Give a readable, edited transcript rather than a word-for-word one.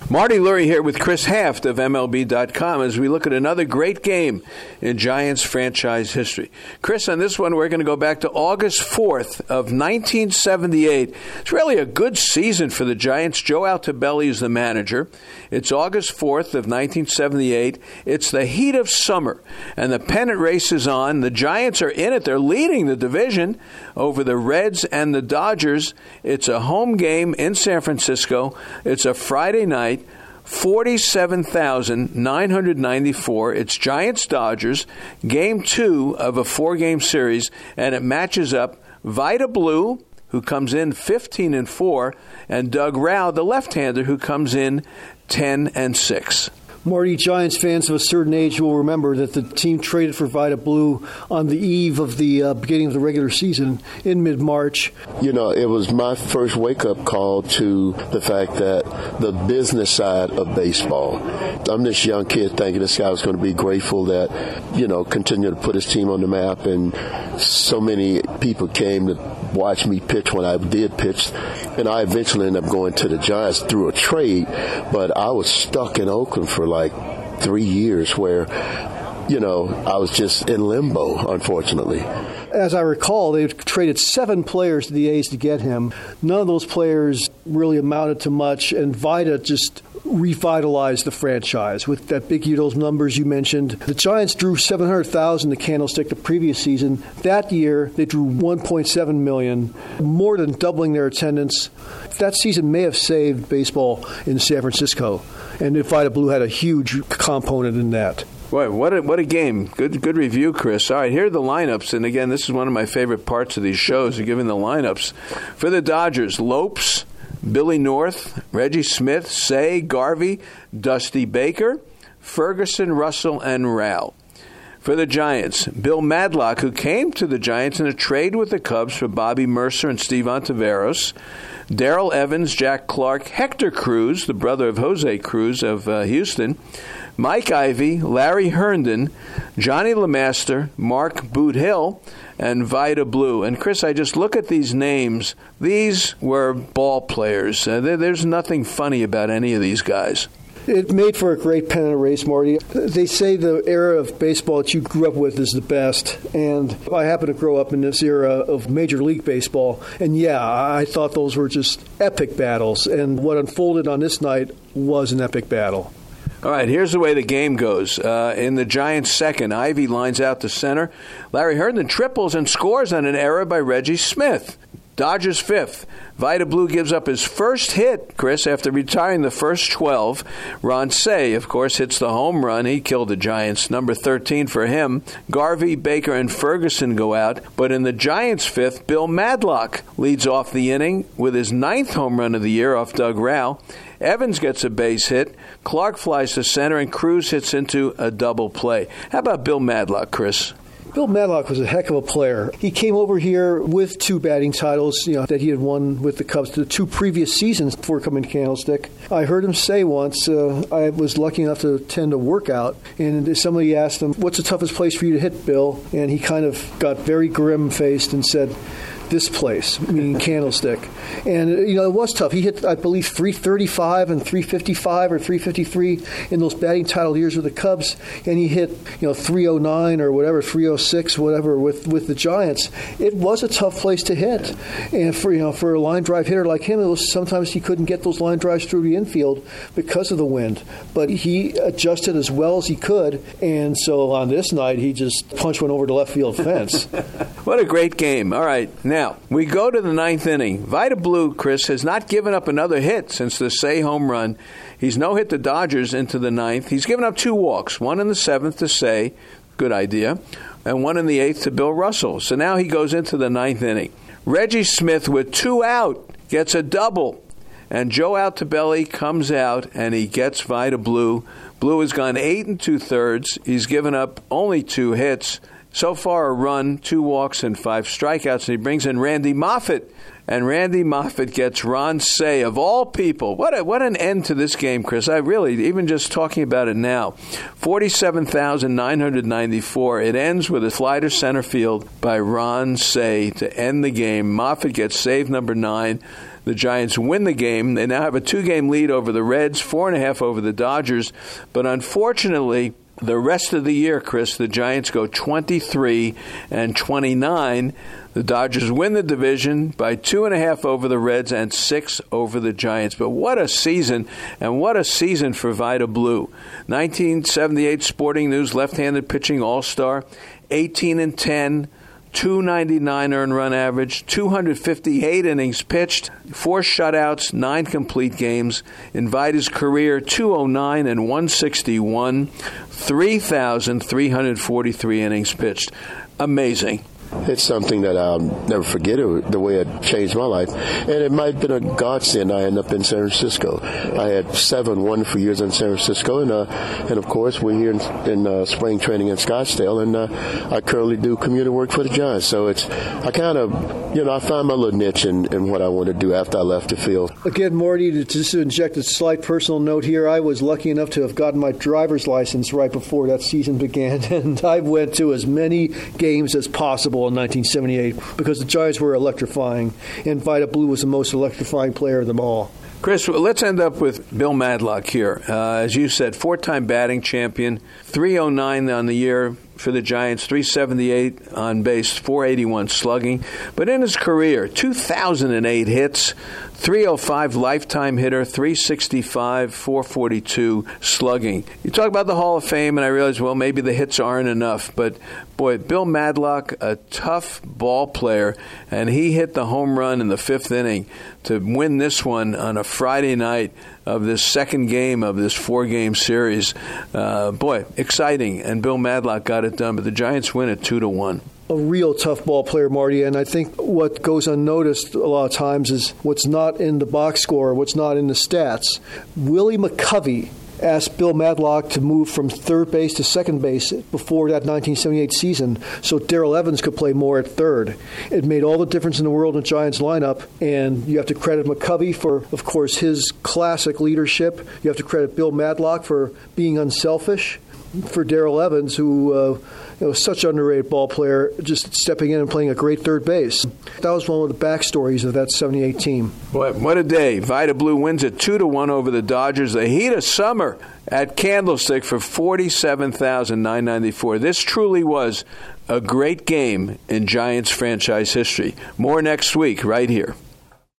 Marty Lurie here with Chris Haft of MLB.com as we look at another great game in Giants franchise history. Chris, on this one, we're going to go back to August 4th of 1978. It's really a good season for the Giants. Joe Altobelli is the manager. It's August 4th of 1978. It's the heat of summer, and the pennant race is on. The Giants are in it. They're leading the division over the Reds and the Dodgers. It's a home game in San Francisco. It's a Friday night. 47,994. It's Giants-Dodgers, Game 2 of a 4-game series, and it matches up Vida Blue, who comes in 15-4, and Doug Rauch, the left-hander, who comes in 10-6. Marty, Giants fans of a certain age will remember that the team traded for Vida Blue on the eve of the beginning of the regular season in mid-March. You know, it was my first wake-up call to the fact that the business side of baseball. I'm this young kid thinking this guy was going to be grateful that, continue to put his team on the map, and so many people came to watch me pitch when I did pitch, and I eventually ended up going to the Giants through a trade, but I was stuck in Oakland for like 3 years where, I was just in limbo, unfortunately. As I recall, they traded 7 players to the A's to get him. None of those players really amounted to much, and Vida just revitalized the franchise with that big those numbers you mentioned. The Giants drew 700,000 to Candlestick the previous season. That year, they drew 1.7 million, more than doubling their attendance. That season may have saved baseball in San Francisco, and Vida Blue had a huge component in that. Boy, what a game. Good review, Chris. All right, here are the lineups. And again, this is one of my favorite parts of these shows, giving the lineups. For the Dodgers, Lopes, Billy North, Reggie Smith, Say, Garvey, Dusty Baker, Ferguson, Russell, and Rauch. For the Giants, Bill Madlock, who came to the Giants in a trade with the Cubs for Bobby Mercer and Steve Ontiveros, Darrell Evans, Jack Clark, Hector Cruz, the brother of Jose Cruz of Houston, Mike Ivey, Larry Herndon, Johnny LeMaster, Mark Boot Hill, and Vida Blue. And, Chris, I just look at these names. These were ball players. There's nothing funny about any of these guys. It made for a great pennant race, Marty. They say the era of baseball that you grew up with is the best, and I happen to grow up in this era of Major League Baseball, and I thought those were just epic battles, and what unfolded on this night was an epic battle. All right, here's the way the game goes. In the Giants' second, Ivy lines out to center. Larry Herndon triples and scores on an error by Reggie Smith. Dodgers' fifth. Vida Blue gives up his first hit, Chris, after retiring the first 12. Ron Cey, of course, hits the home run. He killed the Giants. Number 13 for him. Garvey, Baker, and Ferguson go out. But in the Giants' fifth, Bill Madlock leads off the inning with his 9th home run of the year off Doug Rauch. Evans gets a base hit. Clark flies to center, and Cruz hits into a double play. How about Bill Madlock, Chris? Bill Madlock was a heck of a player. He came over here with 2 batting titles, that he had won with the Cubs the 2 previous seasons before coming to Candlestick. I heard him say once, I was lucky enough to attend a workout, and somebody asked him, "What's the toughest place for you to hit, Bill?" And he kind of got very grim-faced and said, "This place," meaning Candlestick. And, it was tough. He hit, I believe, 335 and 355 or 353 in those batting title years with the Cubs. And he hit, 309 or whatever, 306, whatever, with the Giants. It was a tough place to hit. And for a line drive hitter like him, sometimes he couldn't get those line drives through the infield because of the wind. But he adjusted as well as he could. And so on this night, he just punched one over the left field fence. What a great game. All right. Now, we go to the 9th inning. Vida Blue, Chris, has not given up another hit since the Say home run. He's no-hit the Dodgers into the 9th. He's given up 2 walks, one in the 7th to Say, good idea, and one in the 8th to Bill Russell. So now he goes into the 9th inning. Reggie Smith, with 2 out, gets a double. And Joe Altobelli comes out, and he gets Vida Blue. Blue has gone 8 2/3. He's given up only 2 hits. So far, a run, 2 walks, and 5 strikeouts. And he brings in Randy Moffett. And Randy Moffett gets Ron Cey, of all people. What an end to this game, Chris. I really, even just talking about it now, 47,994. It ends with a fly to center field by Ron Cey to end the game. Moffett gets save number 9. The Giants win the game. They now have a 2-game lead over the Reds, 4.5 over the Dodgers. But unfortunately, the rest of the year, Chris, the Giants go 23-29. The Dodgers win the division by 2.5 over the Reds and 6 over the Giants. But what a season, and what a season for Vida Blue. 1978 Sporting News left-handed pitching all-star, 18-10, 299 earned run average, 258 innings pitched, 4 shutouts, 9 complete games. In Vida's career, 209 and 161, 3,343 innings pitched. Amazing. It's something that I'll never forget, the way it changed my life. And it might have been a godsend I ended up in San Francisco. I had 7 wonderful years in San Francisco, and of course, we're here in spring training in Scottsdale, and I currently do community work for the Giants. So I kind of, I found my little niche in what I want to do after I left the field. Again, Marty, to inject a slight personal note here, I was lucky enough to have gotten my driver's license right before that season began, and I went to as many games as possible in 1978 because the Giants were electrifying, and Vida Blue was the most electrifying player of them all. Chris, let's end up with Bill Madlock here. As you said, 4-time batting champion, 309 on the year for the Giants, 378 on base, 481 slugging. But in his career, 2,008 hits, 305 lifetime hitter, 365, 442 slugging. You talk about the Hall of Fame, and I realize, well, maybe the hits aren't enough. But, boy, Bill Madlock, a tough ball player, and he hit the home run in the 5th inning to win this one on a Friday night of this second game of this 4-game series. Boy, exciting, and Bill Madlock got it done, but the Giants win it 2-1. A real tough ball player, Marty, and I think what goes unnoticed a lot of times is what's not in the box score, what's not in the stats. Willie McCovey asked Bill Madlock to move from third base to second base before that 1978 season so Darrell Evans could play more at third. It made all the difference in the world in the Giants lineup, and you have to credit McCovey for, of course, his classic leadership. You have to credit Bill Madlock for being unselfish, for Darrell Evans, who such an underrated ball player, just stepping in and playing a great third base. That was one of the backstories of that 78 team. Boy, what a day. Vida Blue wins it 2-1 over the Dodgers. The heat of summer at Candlestick for $47,994. This truly was a great game in Giants franchise history. More next week right here.